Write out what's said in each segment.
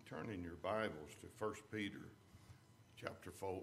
turn in your Bibles to 1 Peter chapter 4.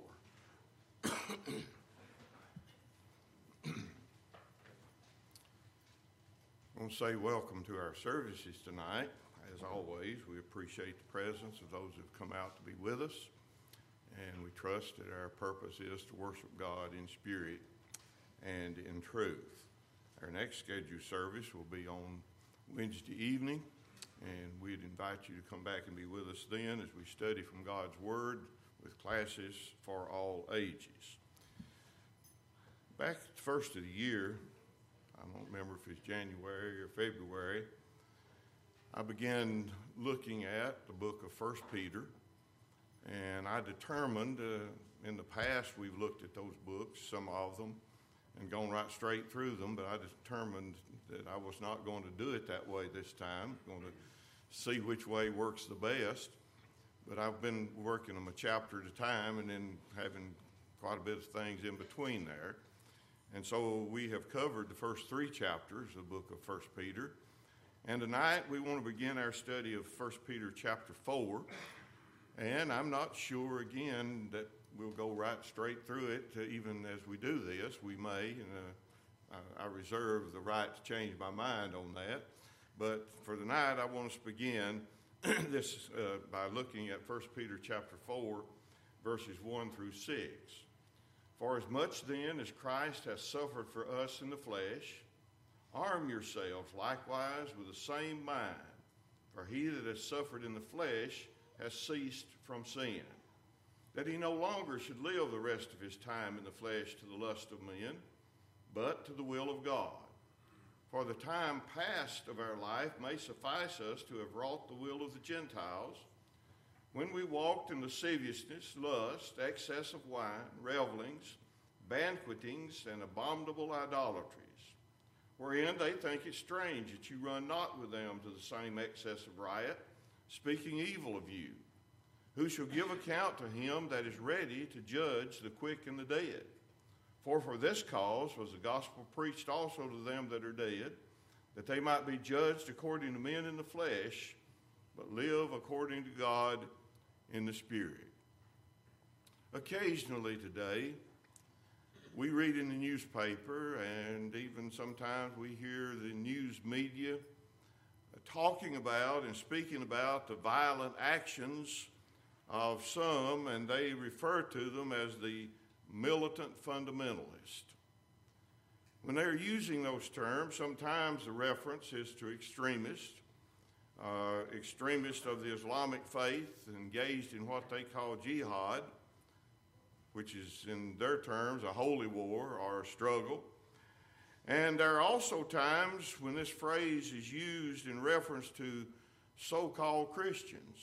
I want to say welcome to our services tonight. As always, we appreciate the presence of those who have come out to be with us, and we trust that our purpose is to worship God in spirit and in truth. Our next scheduled service will be on Wednesday evening, and we'd invite you to come back and be with us then as we study from God's Word with classes for all ages. Back at the first of the year, I don't remember if it's January or February, I began looking at the book of 1 Peter, and I determined, in the past we've looked at those books, some of them, and gone right straight through them, but I determined that I was not going to do it that way this time, going to see which way works the best. But I've been working them a chapter at a time and then having quite a bit of things in between there. And so we have covered the first three chapters of the book of 1 Peter. And tonight we want to begin our study of 1 Peter chapter 4. And I'm not sure, again, that we'll go right straight through it. Even as we do this, we may, and I reserve the right to change my mind on that. But for tonight, I want us to begin this by looking at 1 Peter chapter 4, verses 1 through 6. For as much then as Christ has suffered for us in the flesh, arm yourselves likewise with the same mind. For he that has suffered in the flesh has ceased from sin, that he no longer should live the rest of his time in the flesh to the lust of men, but to the will of God. For the time past of our life may suffice us to have wrought the will of the Gentiles, when we walked in lasciviousness, lust, excess of wine, revelings, banquetings, and abominable idolatries, wherein they think it strange that you run not with them to the same excess of riot, speaking evil of you, who shall give account to him that is ready to judge the quick and the dead. For this cause was the gospel preached also to them that are dead, that they might be judged according to men in the flesh, but live according to God in the Spirit. Occasionally today, we read in the newspaper, and even sometimes we hear the news media talking about and speaking about the violent actions of some, and they refer to them as the militant fundamentalist. When they're using those terms, sometimes the reference is to extremists of the Islamic faith engaged in what they call jihad, which is in their terms a holy war or a struggle. And there are also times when this phrase is used in reference to so-called Christians.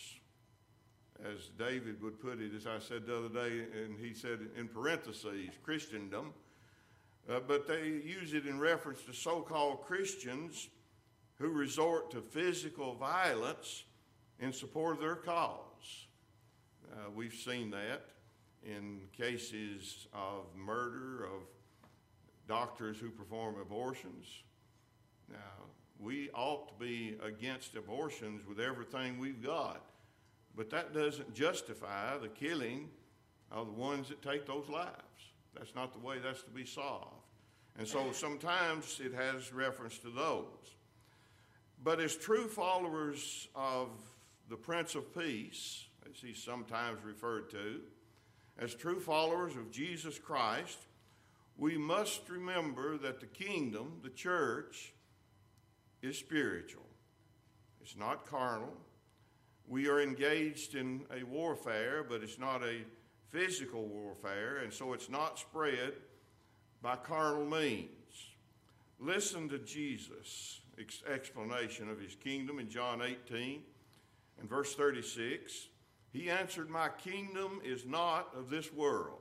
As David would put it, as I said the other day, and he said in parentheses, Christendom. But they use it in reference to so-called Christians who resort to physical violence in support of their cause. We've seen that in cases of murder of doctors who perform abortions. Now, we ought to be against abortions with everything we've got. But that doesn't justify the killing of the ones that take those lives. That's not the way that's to be solved. And so sometimes it has reference to those. But as true followers of the Prince of Peace, as he's sometimes referred to, as true followers of Jesus Christ, we must remember that the kingdom, the church, is spiritual. It's not carnal. We are engaged in a warfare, but it's not a physical warfare, and so it's not spread by carnal means. Listen to Jesus' explanation of his kingdom in John 18 and verse 36. He answered, "My kingdom is not of this world.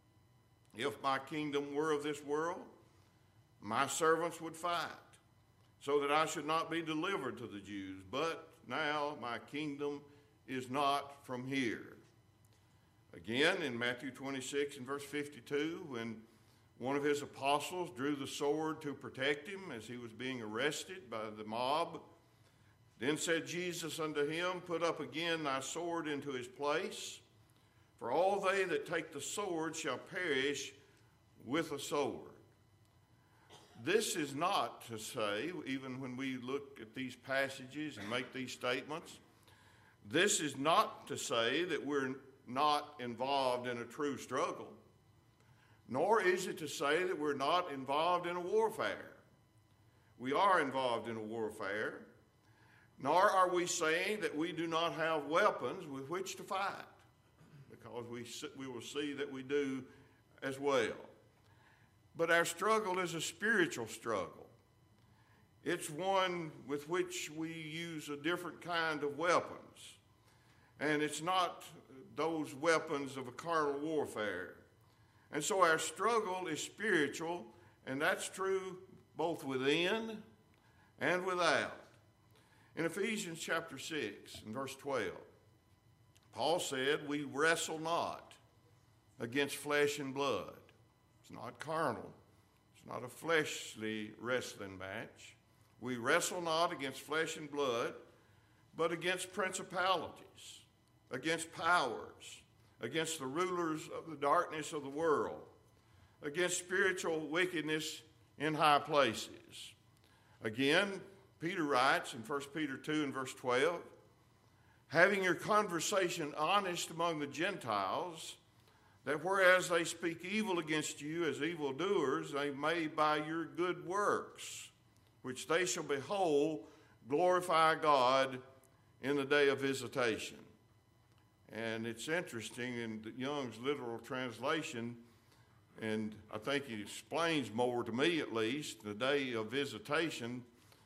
If my kingdom were of this world, my servants would fight, so that I should not be delivered to the Jews. But now my kingdom is not from here." Again, in Matthew 26 and verse 52, when one of his apostles drew the sword to protect him as he was being arrested by the mob, Then said Jesus unto him, Put up again thy sword into his place, for all they that take the sword shall perish with a sword. This is not to say, even when we look at these passages and make these statements, this is not to say that we're not involved in a true struggle, nor is it to say that we're not involved in a warfare. We are involved in a warfare, nor are we saying that we do not have weapons with which to fight, because we will see that we do as well. But our struggle is a spiritual struggle. It's one with which we use a different kind of weapons. And it's not those weapons of a carnal warfare. And so our struggle is spiritual, and that's true both within and without. In Ephesians chapter 6 and verse 12, Paul said, We wrestle not against flesh and blood. It's not carnal. It's not a fleshly wrestling match. We wrestle not against flesh and blood, but against principalities, against powers, against the rulers of the darkness of the world, against spiritual wickedness in high places. Again, Peter writes in 1 Peter 2 and verse 12, Having your conversation honest among the Gentiles, that whereas they speak evil against you as evildoers, they may by your good works, which they shall behold, glorify God in the day of visitation. And it's interesting in Young's literal translation, and I think it explains more to me at least, the day of visitation.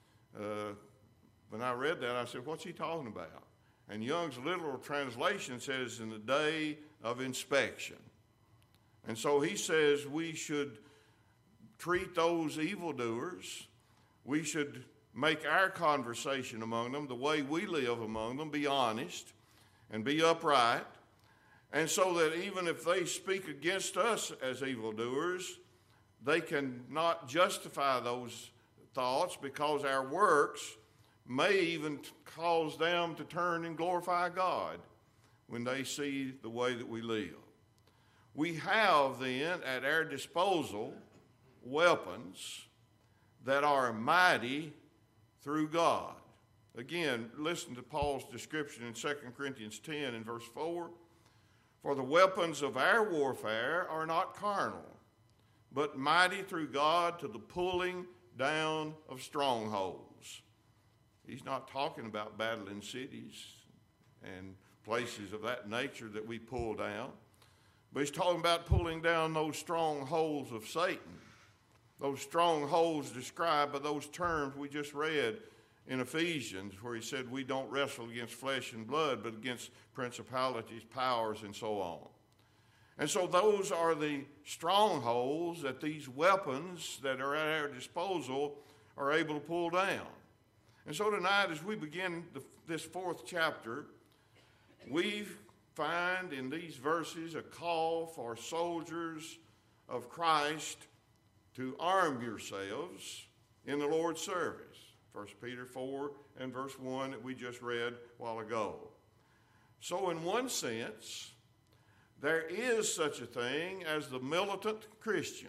When I read that, I said, what's he talking about? And Young's literal translation says, in the day of inspection. And so he says we should treat those evildoers, we should make our conversation among them, the way we live among them, be honest and be upright, and so that even if they speak against us as evildoers, they can not justify those thoughts, because our works may even cause them to turn and glorify God when they see the way that we live. We have then at our disposal weapons that are mighty through God. Again, listen to Paul's description in 2 Corinthians 10 and verse 4. For the weapons of our warfare are not carnal, but mighty through God to the pulling down of strongholds. He's not talking about battling cities and places of that nature that we pull down, but he's talking about pulling down those strongholds of Satan, those strongholds described by those terms we just read in Ephesians, where he said we don't wrestle against flesh and blood, but against principalities, powers, and so on. And so those are the strongholds that these weapons that are at our disposal are able to pull down. And so tonight, as we begin this fourth chapter, we find in these verses a call for soldiers of Christ to arm yourselves in the Lord's service. 1 Peter 4 and verse 1 that we just read a while ago. So in one sense, there is such a thing as the militant Christian.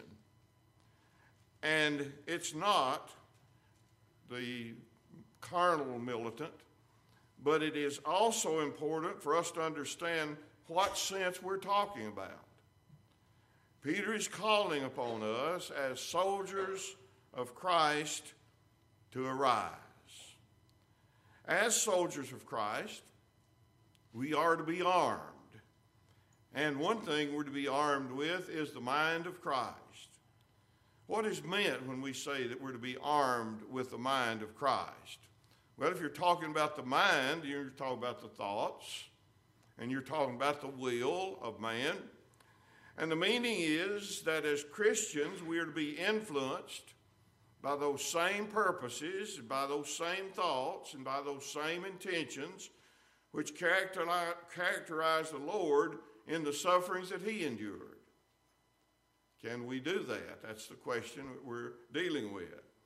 And it's not the carnal militant, but it is also important for us to understand what sense we're talking about. Peter is calling upon us as soldiers of Christ to arise. As soldiers of Christ, we are to be armed. And one thing we're to be armed with is the mind of Christ. What is meant when we say that we're to be armed with the mind of Christ? Well, if you're talking about the mind, you're talking about the thoughts, and you're talking about the will of man. And the meaning is that as Christians, we are to be influenced by those same purposes, by those same thoughts, and by those same intentions which characterize the Lord in the sufferings that he endured. Can we do that? That's the question that we're dealing with.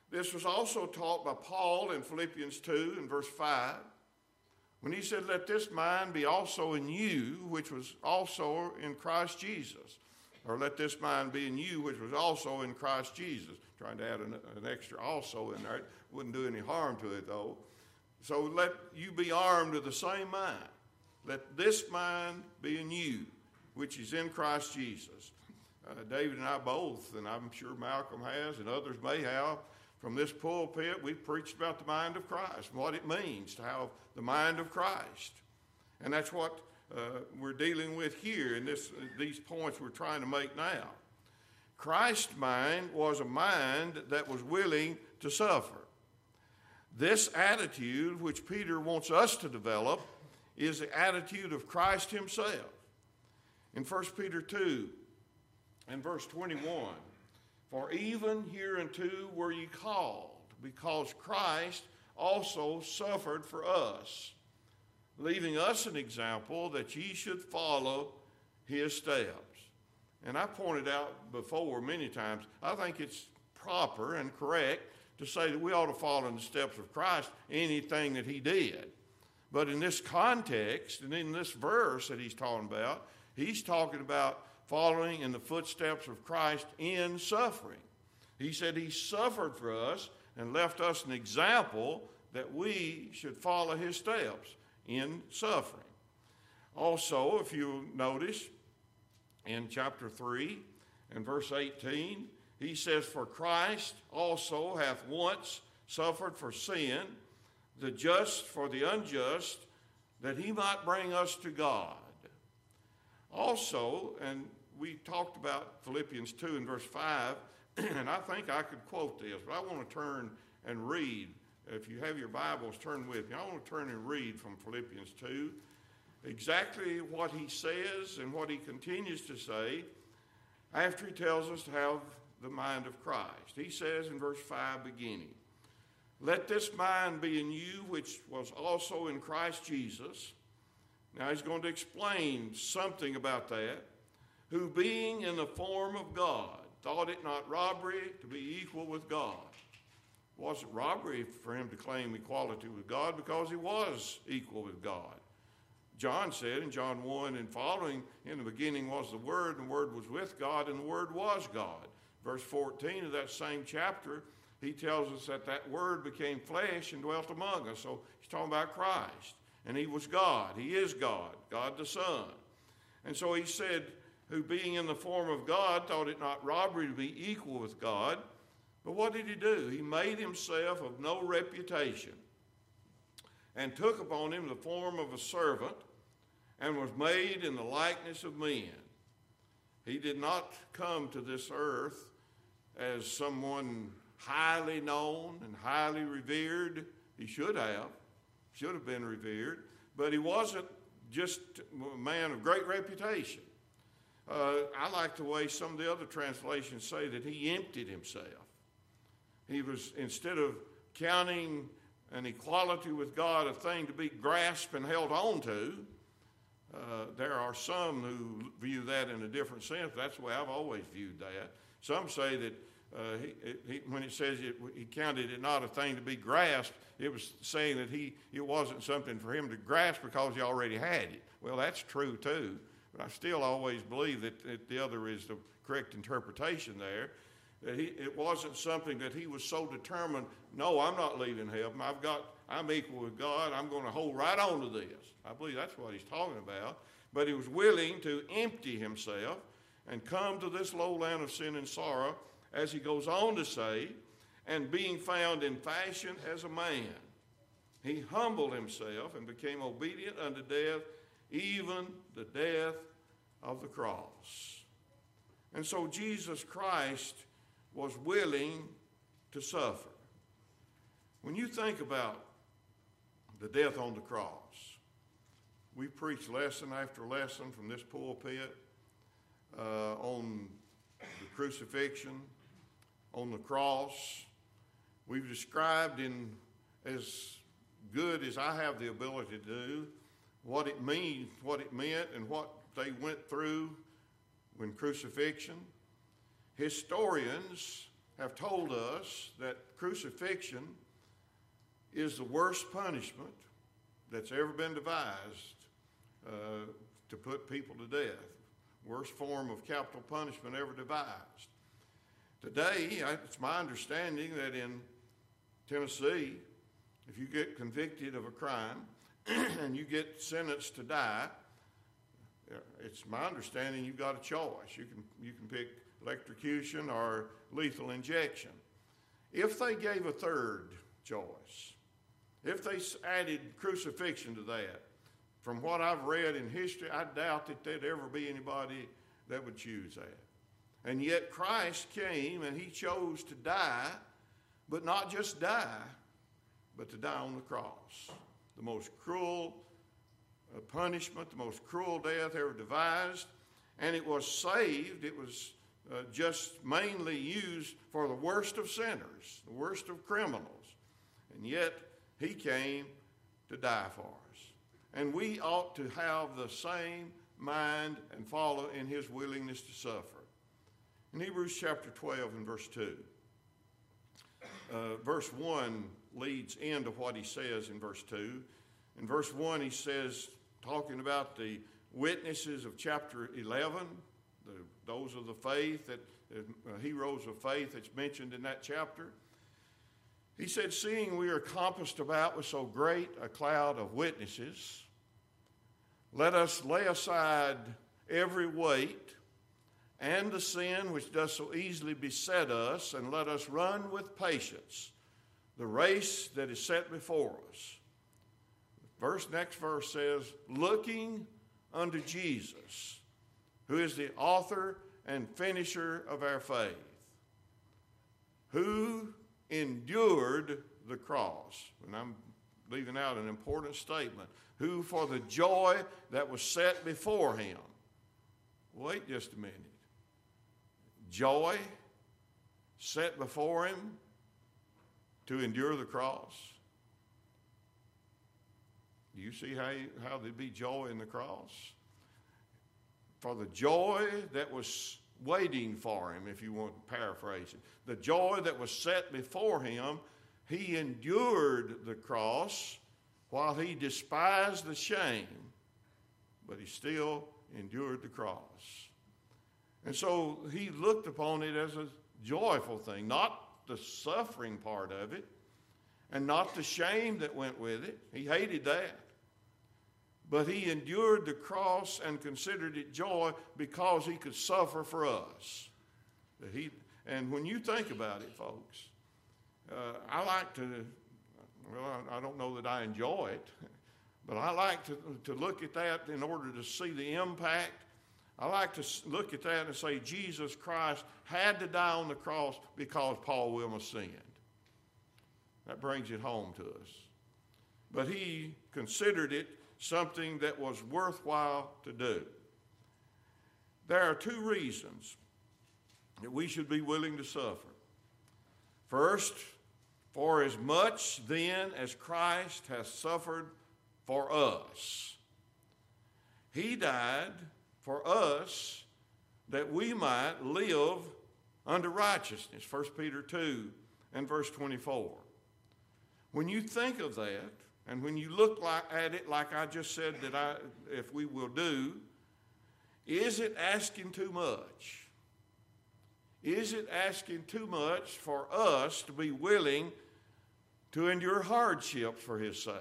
This was also taught by Paul in Philippians 2 and verse 5, when he said, let this mind be also in you, which was also in Christ Jesus. Or let this mind be in you, which was also in Christ Jesus. Trying to add an extra also in there. It wouldn't do any harm to it, though. So let you be armed with the same mind. Let this mind be in you, which is in Christ Jesus. David and I both, and I'm sure Malcolm has, and others may have, from this pulpit, we've preached about the mind of Christ and what it means to have the mind of Christ. And that's what we're dealing with here in these points we're trying to make now. Christ's mind was a mind that was willing to suffer. This attitude, which Peter wants us to develop, is the attitude of Christ himself. In 1 Peter 2 and verse 21, for even hereunto were ye called, because Christ also suffered for us, leaving us an example that ye should follow his steps. And I pointed out before many times, I think it's proper and correct to say that we ought to follow in the steps of Christ, anything that he did. But in this context, and in this verse that he's talking about following in the footsteps of Christ in suffering. He said he suffered for us and left us an example that we should follow his steps in suffering. Also, if you notice, in chapter 3 and verse 18, he says, for Christ also hath once suffered for sin, the just for the unjust, that he might bring us to God. Also, and we talked about Philippians 2 and verse 5, and I think I could quote this, but I want to turn and read. If you have your Bibles, turn with me. I want to turn and read from Philippians 2 exactly what he says and what he continues to say after he tells us to have the mind of Christ. He says in verse 5 beginning, let this mind be in you, which was also in Christ Jesus. Now he's going to explain something about that. Who being in the form of God, thought it not robbery to be equal with God. It wasn't robbery for him to claim equality with God because he was equal with God. John said in John 1 and following, in the beginning was the Word, and the Word was with God, and the Word was God. Verse 14 of that same chapter, he tells us that that Word became flesh and dwelt among us. So he's talking about Christ. And he was God. He is God, God the Son. And so he said, who being in the form of God thought it not robbery to be equal with God. But what did he do? He made himself of no reputation and took upon him the form of a servant and was made in the likeness of men. He did not come to this earth as someone highly known and highly revered. He should have been revered, but he wasn't just a man of great reputation. I like the way some of the other translations say that he emptied himself. He was, instead of counting an equality with God a thing to be grasped and held on to, there are some who view that in a different sense. That's the way I've always viewed that. Some say that when it says he counted it not a thing to be grasped, it was saying that it wasn't something for him to grasp because he already had it. Well, that's true too, but I still always believe that the other is the correct interpretation there. That it wasn't something that he was so determined, no, I'm not leaving heaven. I'm equal with God. I'm going to hold right on to this. I believe that's what he's talking about. But he was willing to empty himself and come to this lowland of sin and sorrow, as he goes on to say, and being found in fashion as a man, he humbled himself and became obedient unto death, even the death of the cross. And so Jesus Christ was willing to suffer. When you think about the death on the cross, we preach lesson after lesson from this pulpit on the crucifixion, on the cross. We've described in as good as I have the ability to do what it meant, and what they went through when crucifixion. Historians have told us that crucifixion is the worst punishment that's ever been devised to put people to death. Worst form of capital punishment ever devised. Today, it's my understanding that in Tennessee, if you get convicted of a crime and you get sentenced to die, it's my understanding you've got a choice. You can pick electrocution or lethal injection. If they gave a third choice, if they added crucifixion to that, from what I've read in history, I doubt that there'd ever be anybody that would choose that. And yet Christ came and he chose to die, but not just die, but to die on the cross. The most cruel punishment, the most cruel death ever devised. And it was saved. It was just mainly used for the worst of sinners, the worst of criminals. And yet he came to die for us. And we ought to have the same mind and follow in his willingness to suffer. In Hebrews chapter 12 and verse 2, verse 1 leads into what he says in verse 2. In verse 1 he says, talking about the witnesses of chapter 11, those of the faith, heroes of faith that's mentioned in that chapter. He said, seeing we are compassed about with so great a cloud of witnesses, let us lay aside every weight and the sin which does so easily beset us, and let us run with patience the race that is set before us. Next verse says, looking unto Jesus, who is the author and finisher of our faith, who endured the cross. And I'm leaving out an important statement. Who for the joy that was set before him. Wait just a minute. Joy set before him to endure the cross. Do you see how there'd be joy in the cross? For the joy that was waiting for him, if you want to paraphrase it. The joy that was set before him, he endured the cross while he despised the shame, but he still endured the cross. And so he looked upon it as a joyful thing, not the suffering part of it, and not the shame that went with it. He hated that. But he endured the cross and considered it joy because he could suffer for us. And when you think about it, folks, I like to, I don't know that I enjoy it, but I like to look at that in order to see the impact. I like to look at that and say Jesus Christ had to die on the cross because Paul Wilmer sinned. That brings it home to us. But he considered it something that was worthwhile to do. There are two reasons that we should be willing to suffer. First, for as much then as Christ has suffered for us, he died for us that we might live unto righteousness. 1 Peter 2 and verse 24. When you think of that, and when you look at it like I just said that if we will do, is it asking too much? Is it asking too much for us to be willing to endure hardships for his sake?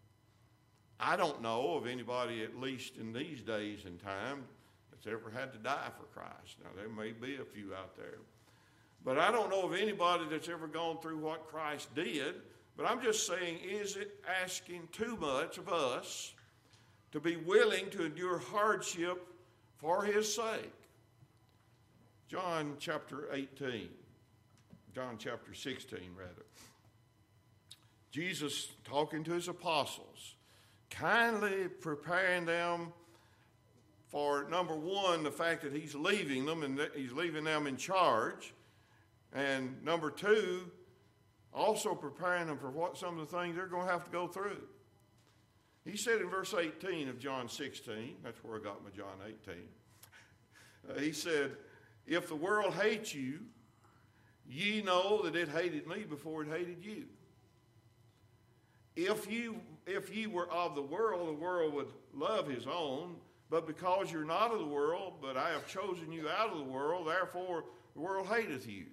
I don't know of anybody, at least in these days and time, that's ever had to die for Christ. Now, there may be a few out there. But I don't know of anybody that's ever gone through what Christ did. But I'm just saying, is it asking too much of us to be willing to endure hardship for his sake? John chapter 16, rather. Jesus talking to his apostles, kindly preparing them for, number one, the fact that he's leaving them and that he's leaving them in charge. And number two, also preparing them for what some of the things they're going to have to go through. He said in verse 18 of John 16, that's where I got my John 18. He said, if the world hates you, ye know that it hated me before it hated you. If ye were of the world would love his own, but because you're not of the world, but I have chosen you out of the world, therefore the world hateth you.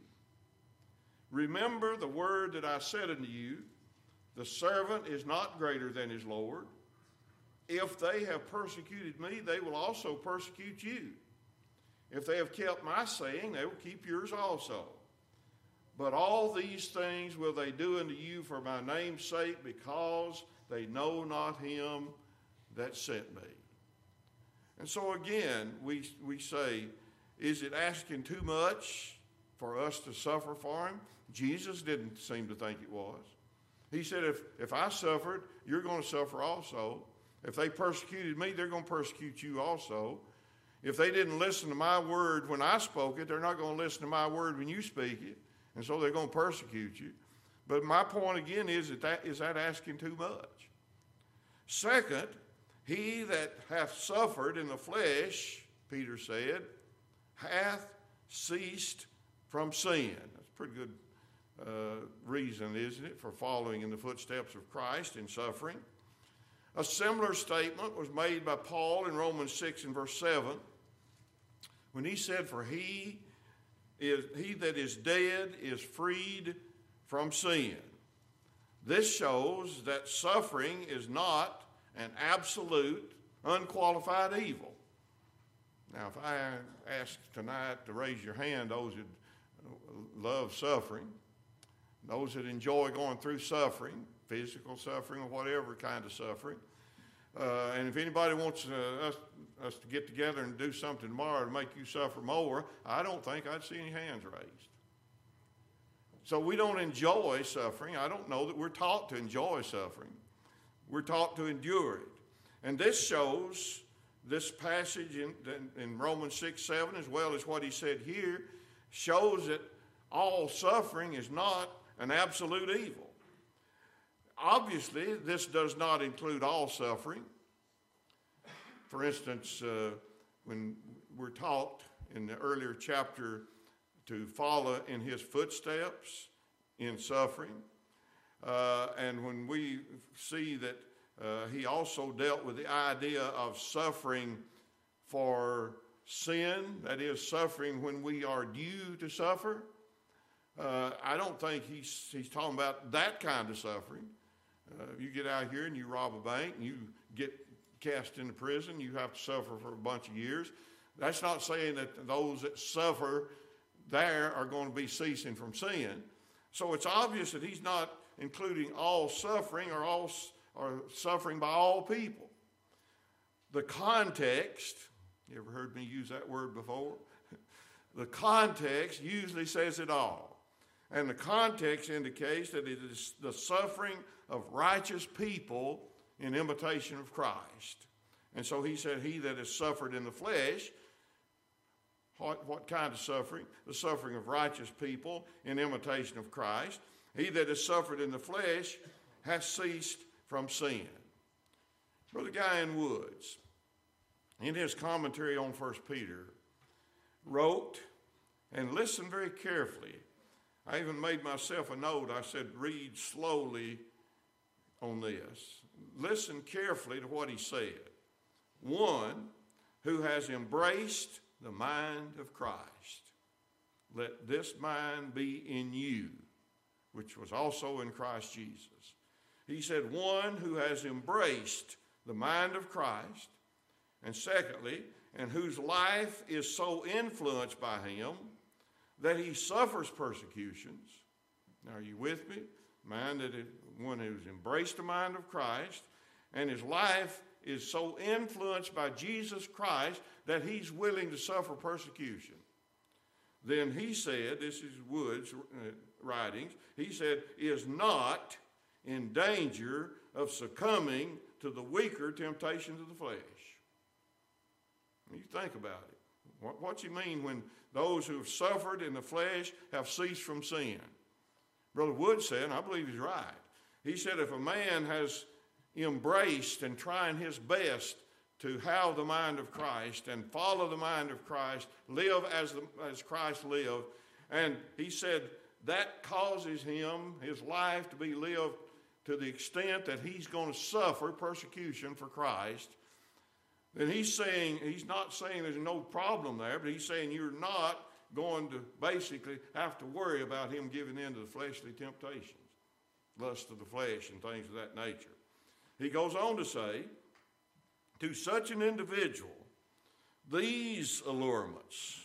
Remember the word that I said unto you, the servant is not greater than his Lord. If they have persecuted me, they will also persecute you. If they have kept my saying, they will keep yours also. But all these things will they do unto you for my name's sake, because they know not him that sent me. And so again, we say, is it asking too much for us to suffer for him? Jesus didn't seem to think it was. He said, if I suffered, you're going to suffer also. If they persecuted me, they're going to persecute you also. If they didn't listen to my word when I spoke it, they're not going to listen to my word when you speak it. And so they're going to persecute you. But my point again is that asking too much? Second, he that hath suffered in the flesh, Peter said, hath ceased from sin. That's a pretty good reason, isn't it, for following in the footsteps of Christ in suffering. A similar statement was made by Paul in Romans 6 and verse 7 when he said, for he that is dead is freed from sin. This shows that suffering is not an absolute, unqualified evil. Now, if I ask tonight to raise your hand, those that love suffering, those that enjoy going through suffering, physical suffering or whatever kind of suffering, and if anybody wants us to get together and do something tomorrow to make you suffer more, I don't think I'd see any hands raised. So we don't enjoy suffering. I don't know that we're taught to enjoy suffering. We're taught to endure it. And this shows, this passage in Romans 6, 7, as well as what he said here, shows that all suffering is not an absolute evil. Obviously, this does not include all suffering. For instance, when we're taught in the earlier chapter to follow in his footsteps in suffering, and when we see that he also dealt with the idea of suffering for sin, that is, suffering when we are due to suffer, I don't think he's talking about that kind of suffering. You get out here and you rob a bank and you get cast into prison, you have to suffer for a bunch of years. That's not saying that those that suffer there are going to be ceasing from sin. So it's obvious that he's not including all suffering or suffering by all people. The context, you ever heard me use that word before? The context usually says it all. And the context indicates that it is the suffering of righteous people in imitation of Christ. And so he said, he that has suffered in the flesh, what kind of suffering? The suffering of righteous people in imitation of Christ. He that has suffered in the flesh has ceased from sin. Brother Guyan Woods, in his commentary on 1 Peter, wrote, and listen very carefully. I even made myself a note. I said, read slowly on this. Listen carefully to what he said. One who has embraced the mind of Christ. Let this mind be in you, which was also in Christ Jesus. He said, one who has embraced the mind of Christ, and secondly, and whose life is so influenced by him that he suffers persecutions. Now, are you with me? One who's embraced the mind of Christ, and his life is so influenced by Jesus Christ that he's willing to suffer persecution. Then he said, this is Wood's writings, he said, is not in danger of succumbing to the weaker temptations of the flesh. You think about it. What's he mean when those who have suffered in the flesh have ceased from sin? Brother Wood said, and I believe he's right, he said if a man has embraced and trying his best to have the mind of Christ and follow the mind of Christ, live as Christ lived, and he said that causes him, his life, to be lived to the extent that he's going to suffer persecution for Christ, then he's not saying there's no problem there, but he's saying you're not going to basically have to worry about him giving in to the fleshly temptations, lust of the flesh and things of that nature. He goes on to say, to such an individual, these allurements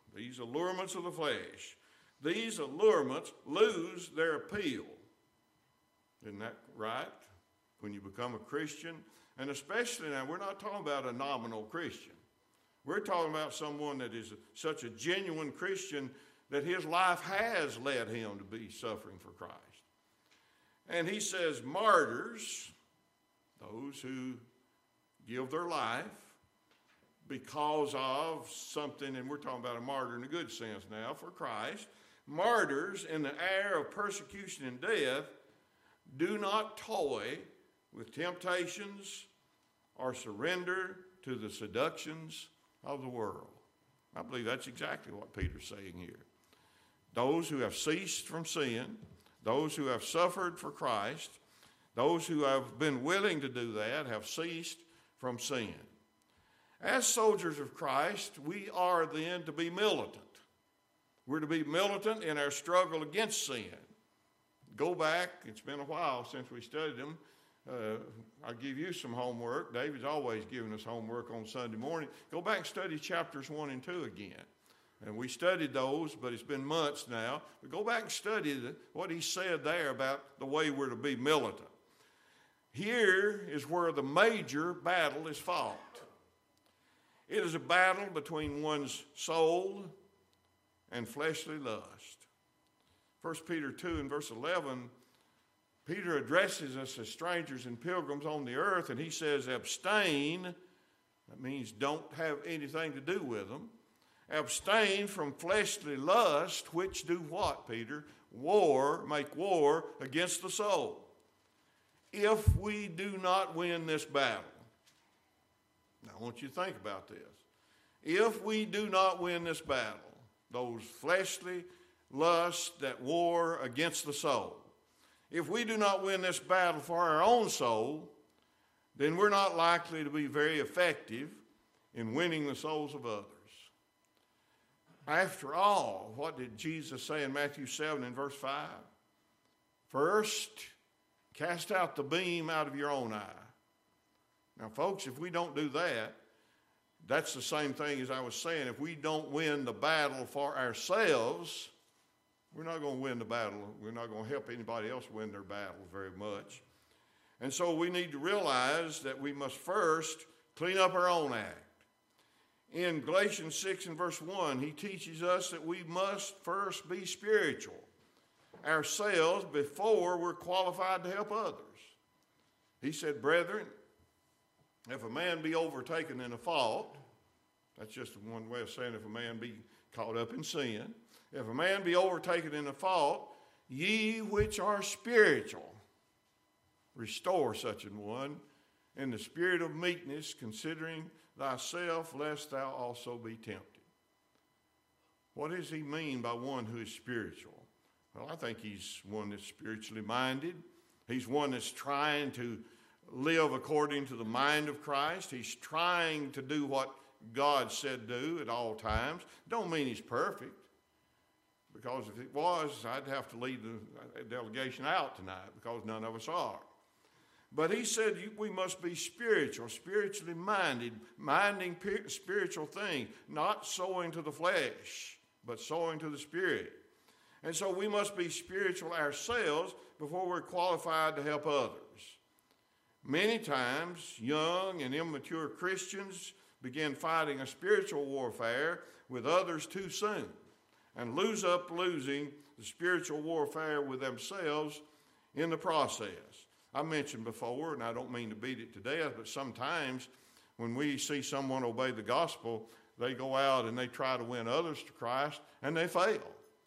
of the flesh, these allurements lose their appeal. Isn't that right? When you become a Christian, and especially now, we're not talking about a nominal Christian. We're talking about someone that is such a genuine Christian that his life has led him to be suffering for Christ. And he says martyrs, those who give their life because of something, and we're talking about a martyr in a good sense now, for Christ. Martyrs in the air of persecution and death do not toy with temptations or surrender to the seductions of the world. I believe that's exactly what Peter's saying here. Those who have ceased from sin, those who have suffered for Christ, those who have been willing to do that have ceased from sin. As soldiers of Christ, we are then to be militant. We're to be militant in our struggle against sin. Go back, it's been a while since we studied them. I'll give you some homework. David's always giving us homework on Sunday morning. Go back and study chapters 1 and 2 again. And we studied those, but it's been months now. But go back and study what he said there about the way we're to be militant. Here is where the major battle is fought. It is a battle between one's soul and fleshly lust. 1 Peter 2 and verse 11, Peter addresses us as strangers and pilgrims on the earth, and he says, abstain. That means don't have anything to do with them. Abstain from fleshly lust, which do what, Peter? Make war against the soul. If we do not win this battle, now I want you to think about this. If we do not win this battle, those fleshly lusts that war against the soul, if we do not win this battle for our own soul, then we're not likely to be very effective in winning the souls of others. After all, what did Jesus say in Matthew 7 and verse 5? First, cast out the beam out of your own eye. Now, folks, if we don't do that, that's the same thing as I was saying. If we don't win the battle for ourselves, we're not going to win the battle. We're not going to help anybody else win their battle very much. And so we need to realize that we must first clean up our own act. In Galatians 6 and verse 1, he teaches us that we must first be spiritual ourselves before we're qualified to help others. He said, brethren, if a man be overtaken in a fault, that's just one way of saying if a man be caught up in sin. If a man be overtaken in a fault, ye which are spiritual, restore such an one in the spirit of meekness, considering thyself, lest thou also be tempted. What does he mean by one who is spiritual? Well, I think he's one that's spiritually minded. He's one that's trying to live according to the mind of Christ. He's trying to do what God said do at all times. Don't mean he's perfect, because if it was, I'd have to lead the delegation out tonight, because none of us are. But he said we must be spiritual, spiritually minded, minding spiritual things, not sowing to the flesh, but sowing to the Spirit. And so we must be spiritual ourselves before we're qualified to help others. Many times, young and immature Christians begin fighting a spiritual warfare with others too soon and losing the spiritual warfare with themselves in the process. I mentioned before, and I don't mean to beat it to death, but sometimes when we see someone obey the gospel, they go out and they try to win others to Christ, and they fail.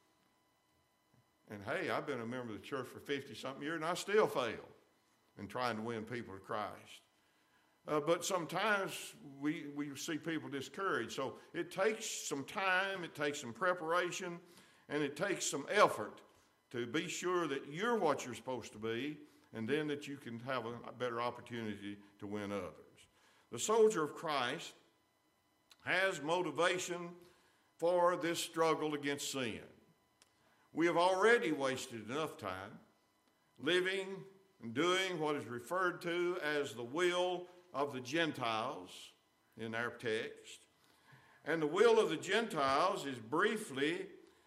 And hey, I've been a member of the church for 50-something years, and I still fail in trying to win people to Christ. But sometimes we see people discouraged. So it takes some time, it takes some preparation, and it takes some effort to be sure that you're what you're supposed to be, and then that you can have a better opportunity to win others. The soldier of Christ has motivation for this struggle against sin. We have already wasted enough time living and doing what is referred to as the will of the Gentiles in our text. And the will of the Gentiles is briefly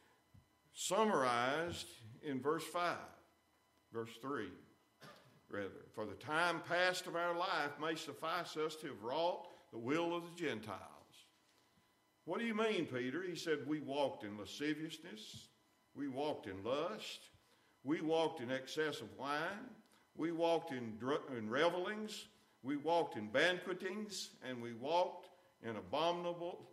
summarized in verse 3, rather. For the time past of our life may suffice us to have wrought the will of the Gentiles. What do you mean, Peter? He said, we walked in lasciviousness, we walked in lust, we walked in excess of wine, we walked in revelings, we walked in banquetings, and we walked in abominable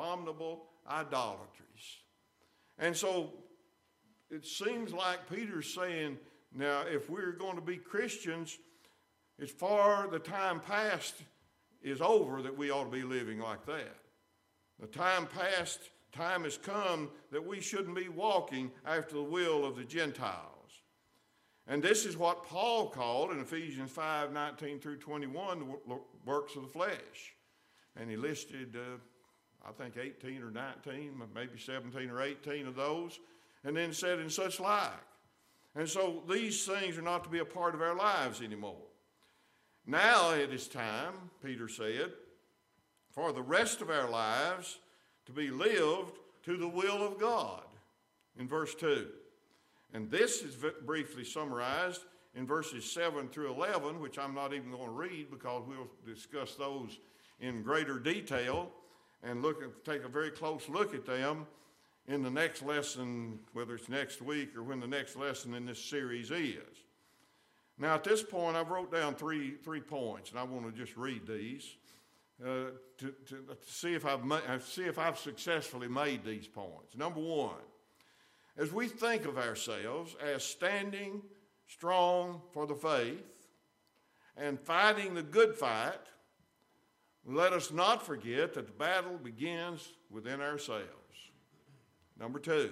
idolatries. And so it seems like Peter's saying, now if we're going to be Christians, as far the time past is over that we ought to be living like that. The time has come that we shouldn't be walking after the will of the Gentiles. And this is what Paul called in Ephesians 5:19 through 21, the works of the flesh. And he listed, I think 18 or 19, maybe 17 or 18 of those, and then said, and such like. And so these things are not to be a part of our lives anymore. Now it is time, Peter said, for the rest of our lives to be lived to the will of God, in verse 2. And this is briefly summarized in verses 7 through 11, which I'm not even going to read because we'll discuss those in greater detail and take a very close look at them in the next lesson, whether it's next week or when the next lesson in this series is. Now, at this point, I've wrote down three points, and I want to just read these to see if I've successfully made these points. Number one, as we think of ourselves as standing strong for the faith and fighting the good fight, let us not forget that the battle begins within ourselves. Number two,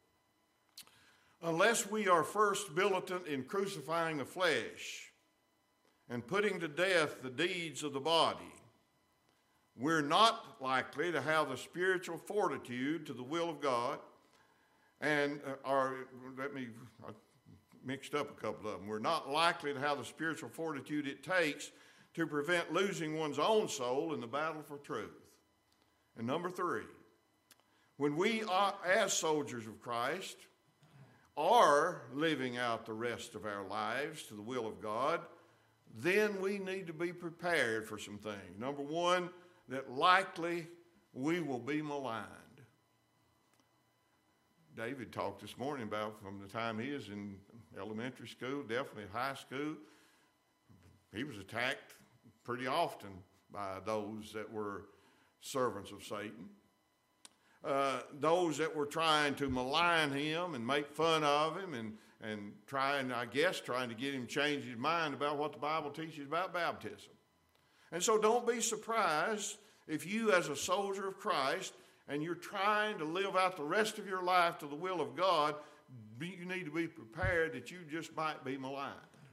unless we are first militant in crucifying the flesh and putting to death the deeds of the body, we're not likely to have the spiritual fortitude to the will of God I mixed up a couple of them. We're not likely to have the spiritual fortitude it takes to prevent losing one's own soul in the battle for truth. And number three, when we are, as soldiers of Christ, are living out the rest of our lives to the will of God, then we need to be prepared for some things. Number one, that likely we will be maligned. David talked this morning about from the time he was in elementary school, definitely high school, he was attacked pretty often by those that were servants of Satan. Those that were trying to malign him and make fun of him and trying to get him to change his mind about what the Bible teaches about baptism. And so don't be surprised if you, as a soldier of Christ, and you're trying to live out the rest of your life to the will of God, you need to be prepared that you just might be maligned.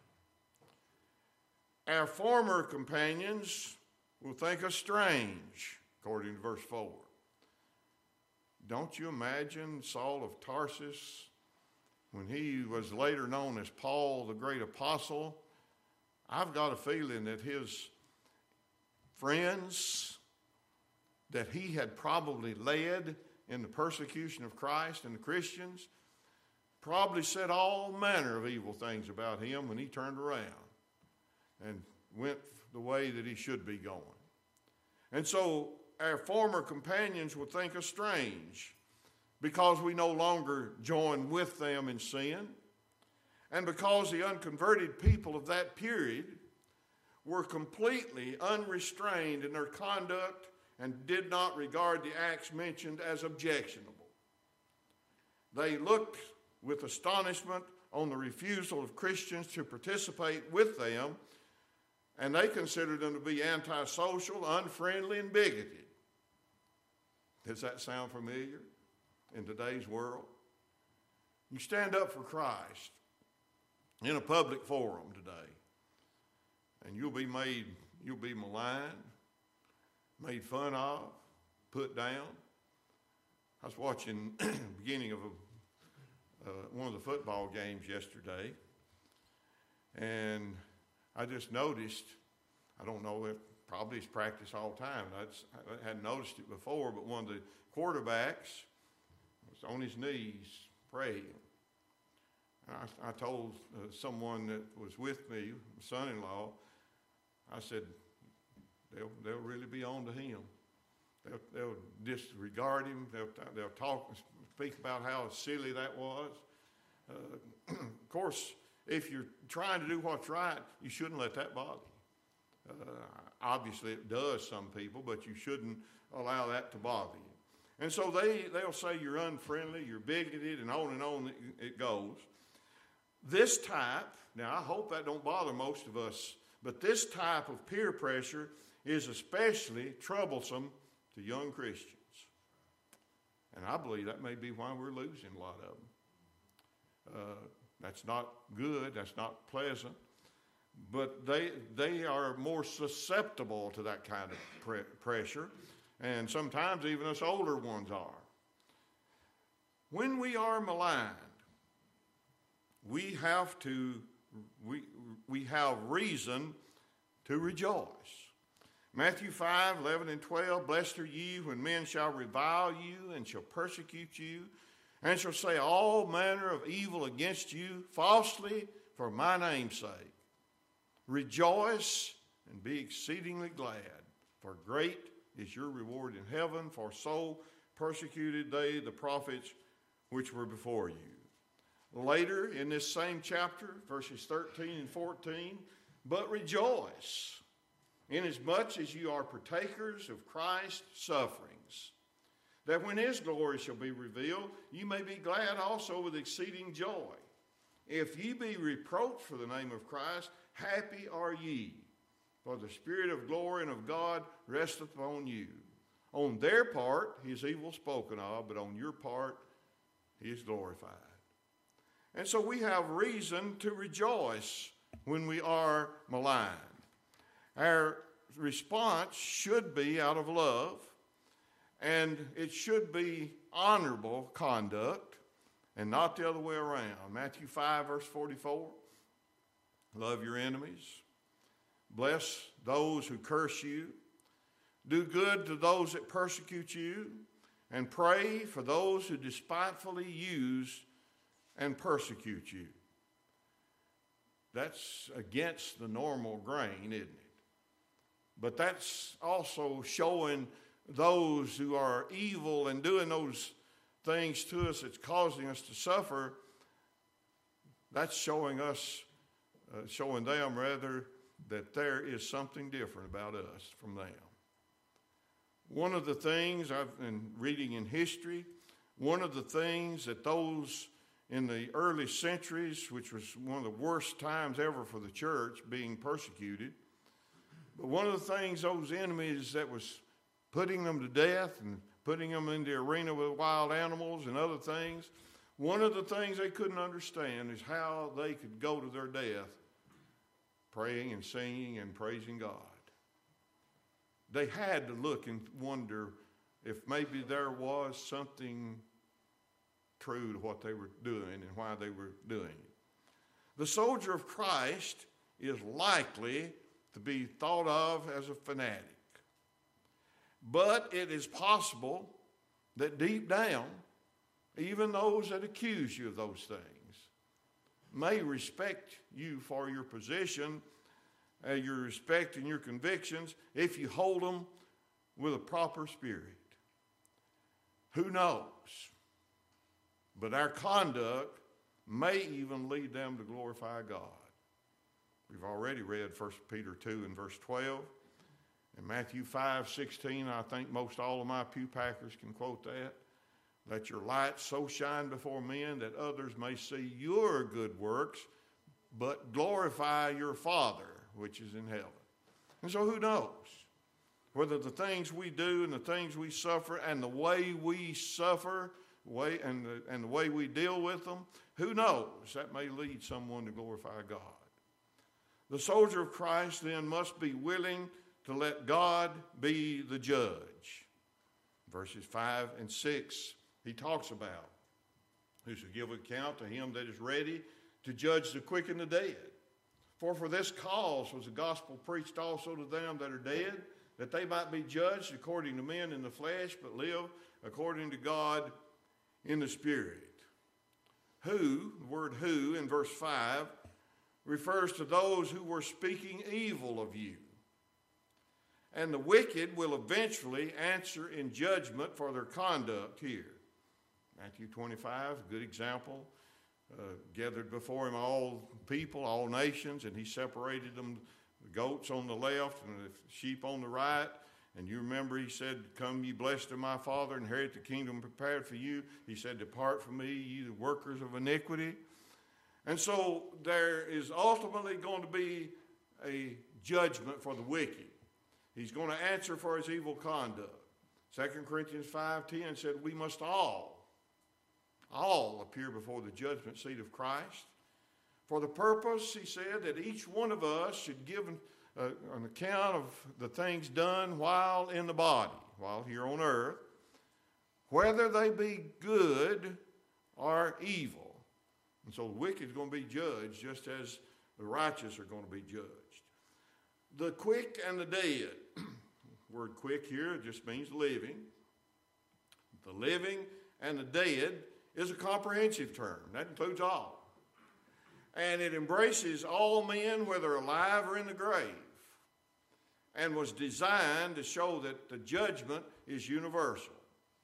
Our former companions will think us strange, according to verse 4. Don't you imagine Saul of Tarsus, when he was later known as Paul, the great apostle? I've got a feeling that his friends that he had probably led in the persecution of Christ and the Christians probably said all manner of evil things about him when he turned around and went the way that he should be going. And so our former companions would think us strange because we no longer join with them in sin, and because the unconverted people of that period were completely unrestrained in their conduct and did not regard the acts mentioned as objectionable. They looked with astonishment on the refusal of Christians to participate with them, and they considered them to be antisocial, unfriendly, and bigoted. Does that sound familiar in today's world? You stand up for Christ in a public forum today, and you'll be maligned, made fun of, put down. I was watching the beginning of one of the football games yesterday, and I just noticed, I don't know if probably it's practice all the time. I hadn't noticed it before, but one of the quarterbacks was on his knees praying. And I told someone that was with me, my son-in-law, I said, they'll really be on to him. They'll disregard him. They'll talk and speak about how silly that was. Of course, if you're trying to do what's right, you shouldn't let that bother you. Obviously, it does some people, but you shouldn't allow that to bother you. And so they'll say you're unfriendly, you're bigoted, and on it goes. This type, now I hope that don't bother most of us, but this type of peer pressure is especially troublesome to young Christians. And I believe that may be why we're losing a lot of them. That's not good, that's not pleasant, but they are more susceptible to that kind of pressure, and sometimes even us older ones are. When we are maligned, we have reason to rejoice. Matthew 5:11 and 12, blessed are ye when men shall revile you and shall persecute you, and shall say all manner of evil against you falsely for my name's sake. Rejoice and be exceedingly glad, for great is your reward in heaven, for so persecuted they the prophets which were before you. Later in this same chapter, verses 13 and 14, but rejoice, inasmuch as you are partakers of Christ's sufferings, that when his glory shall be revealed, you may be glad also with exceeding joy. If ye be reproached for the name of Christ, happy are ye, for the Spirit of glory and of God resteth upon you. On their part he is evil spoken of, but on your part he is glorified. And so we have reason to rejoice when we are maligned. Our response should be out of love, and it should be honorable conduct and not the other way around. Matthew 5, verse 44, love your enemies, bless those who curse you, do good to those that persecute you, and pray for those who despitefully use and persecute you. That's against the normal grain, isn't it? But that's also showing those who are evil and doing those things to us that's causing us to suffer. That's showing them that there is something different about us from them. One of the things I've been reading in history, one of the things that those in the early centuries, which was one of the worst times ever for the church, being persecuted, but one of the things those enemies that was putting them to death and putting them in the arena with wild animals and other things, one of the things they couldn't understand is how they could go to their death praying and singing and praising God. They had to look and wonder if maybe there was something true to what they were doing and why they were doing it. The soldier of Christ is likely to be thought of as a fanatic. But it is possible that deep down, even those that accuse you of those things may respect you for your position, your respect and your convictions, if you hold them with a proper spirit. Who knows? But our conduct may even lead them to glorify God. We've already read 1 Peter 2 and verse 12. And Matthew 5:16, I think most all of my pew packers can quote that. Let your light so shine before men that others may see your good works, but glorify your Father which is in heaven. And so who knows? Whether the things we do and the things we suffer and the way we suffer and the way we deal with them, who knows? That may lead someone to glorify God. The soldier of Christ then must be willing to let God be the judge. Verses 5 and 6, he talks about who shall give account to him that is ready to judge the quick and the dead. For this cause was the gospel preached also to them that are dead, that they might be judged according to men in the flesh, but live according to God in the Spirit. Who, the word who in verse 5, refers to those who were speaking evil of you. And the wicked will eventually answer in judgment for their conduct here. Matthew 25, a good example. Gathered before him all people, all nations, and he separated them, the goats on the left and the sheep on the right. And you remember he said, "Come ye blessed of my Father, inherit the kingdom prepared for you." He said, "Depart from me, ye the workers of iniquity." And so there is ultimately going to be a judgment for the wicked. He's going to answer for his evil conduct. 2 Corinthians 5:10 said we must all appear before the judgment seat of Christ. For the purpose, he said, that each one of us should give an account of the things done while in the body, while here on earth, whether they be good or evil. And so the wicked is going to be judged just as the righteous are going to be judged. The quick and the dead. The word quick here just means living. The living and the dead is a comprehensive term. That includes all. And it embraces all men, whether alive or in the grave, and was designed to show that the judgment is universal.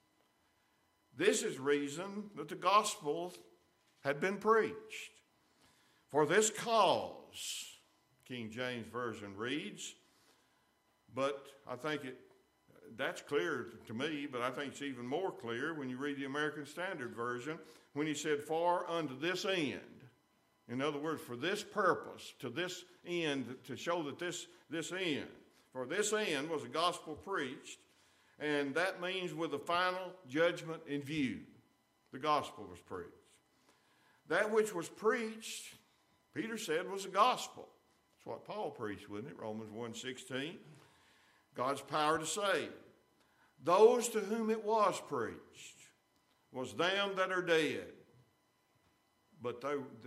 This is reason that the gospel had been preached. For this cause, King James Version reads, but I think that's clear to me, but I think it's even more clear when you read the American Standard Version, when he said, "For unto this end." In other words, for this purpose, to this end, to show that this end. For this end was the gospel preached, and that means with the final judgment in view. The gospel was preached. That which was preached, Peter said, was the gospel. That's what Paul preached, wasn't it? Romans 1:16. God's power to save. Those to whom it was preached was them that are dead. But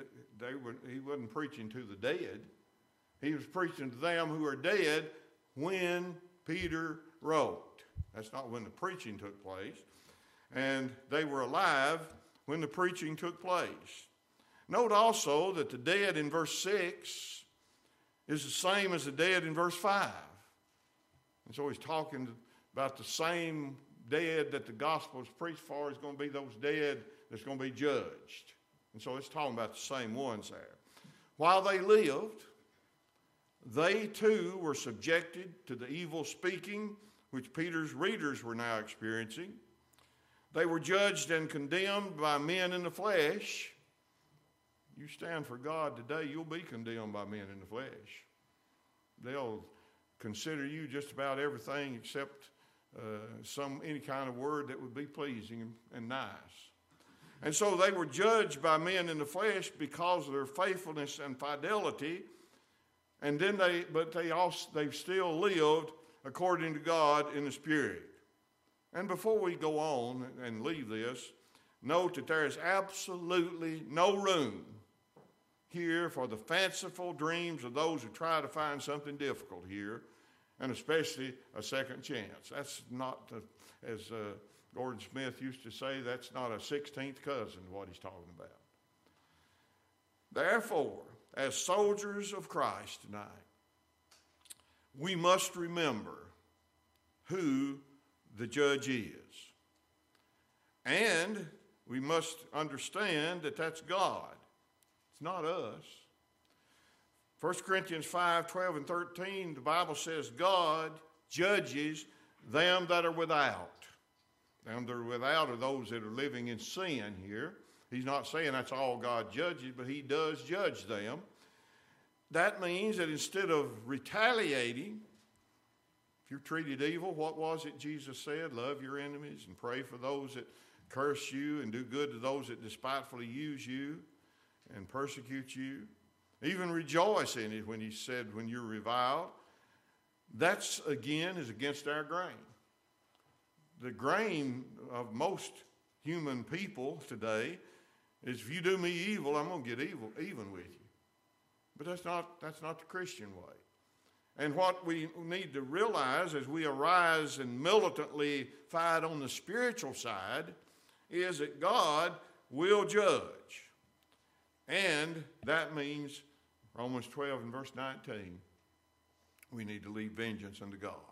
he wasn't preaching to the dead. He was preaching to them who are dead when Peter wrote. That's not when the preaching took place. And they were alive when the preaching took place. Note also that the dead in verse 6 is the same as the dead in verse 5. And so he's talking about the same dead that the gospel is preached for is going to be those dead that's going to be judged. And so it's talking about the same ones there. While they lived, they too were subjected to the evil speaking which Peter's readers were now experiencing. They were judged and condemned by men in the flesh. You stand for God today, you'll be condemned by men in the flesh. They'll consider you just about everything except any kind of word that would be pleasing and nice. And so they were judged by men in the flesh because of their faithfulness and fidelity. And then they still lived according to God in the Spirit. And before we go on and leave this, note that there is absolutely no room here for the fanciful dreams of those who try to find something difficult here, and especially a second chance. That's not, as Gordon Smith used to say, that's not a 16th cousin to what he's talking about. Therefore, as soldiers of Christ tonight, we must remember who the judge is. And we must understand that that's God. It's not us. 1 Corinthians 5:12 and 13, the Bible says God judges them that are without. Them that are without are those that are living in sin here. He's not saying that's all God judges, but he does judge them. That means that instead of retaliating, if you're treated evil, what was it Jesus said? Love your enemies and pray for those that curse you and do good to those that despitefully use you and persecute you. Even rejoice in it when he said, when you're reviled. That's, again, is against our grain. The grain of most human people today is, if you do me evil, I'm going to get even with you. But that's not the Christian way. And what we need to realize as we arise and militantly fight on the spiritual side is that God will judge. And that means, Romans 12 and verse 19, we need to leave vengeance unto God.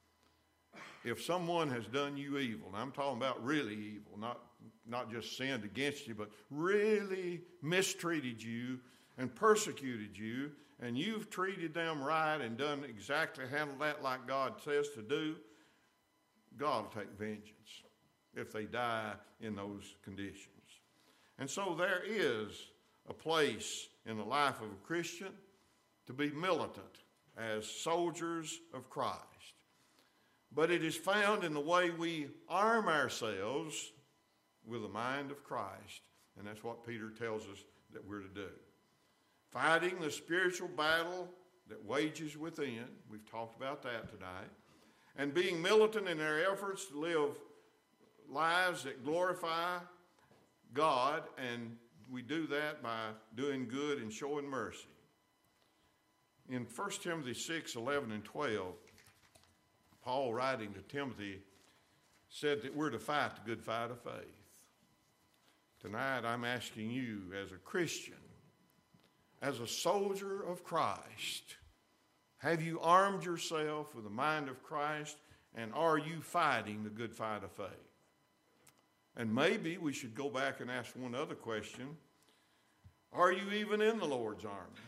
If someone has done you evil, and I'm talking about really evil, not just sinned against you, but really mistreated you and persecuted you, and you've treated them right and done exactly, handled that like God says to do, God will take vengeance if they die in those conditions. And so there is a place in the life of a Christian to be militant as soldiers of Christ. But it is found in the way we arm ourselves with the mind of Christ. And that's what Peter tells us that we're to do. Fighting the spiritual battle that wages within. We've talked about that tonight. And being militant in our efforts to live lives that glorify God. And we do that by doing good and showing mercy. In 1 Timothy 6, 11 and 12, Paul, writing to Timothy, said that we're to fight the good fight of faith. Tonight, I'm asking you as a Christian, as a soldier of Christ, have you armed yourself with the mind of Christ, and are you fighting the good fight of faith? And maybe we should go back and ask one other question. Are you even in the Lord's army?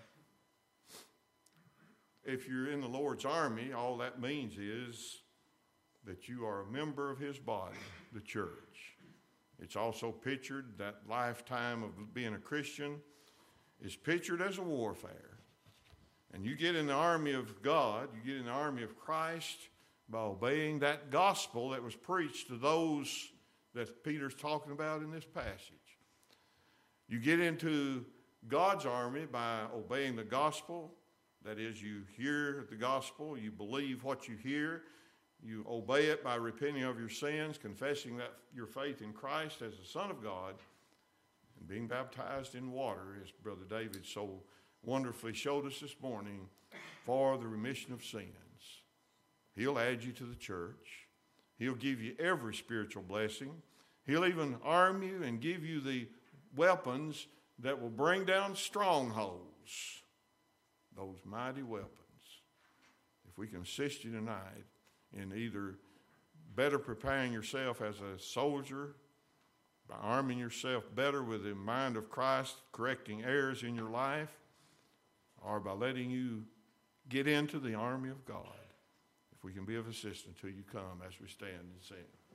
If you're in the Lord's army, all that means is that you are a member of his body, the church. It's also pictured, that lifetime of being a Christian is pictured as a warfare. And you get in the army of God, you get in the army of Christ by obeying that gospel that was preached to those that Peter's talking about in this passage. You get into God's army by obeying the gospel. That is, you hear the gospel, you believe what you hear, you obey it by repenting of your sins, confessing that your faith in Christ as the Son of God, and being baptized in water, as Brother David so wonderfully showed us this morning, for the remission of sins. He'll add you to the church. He'll give you every spiritual blessing. He'll even arm you and give you the weapons that will bring down strongholds. Those mighty weapons. If we can assist you tonight in either better preparing yourself as a soldier, by arming yourself better with the mind of Christ, correcting errors in your life, or by letting you get into the army of God, if we can be of assistance till you come as we stand and sing.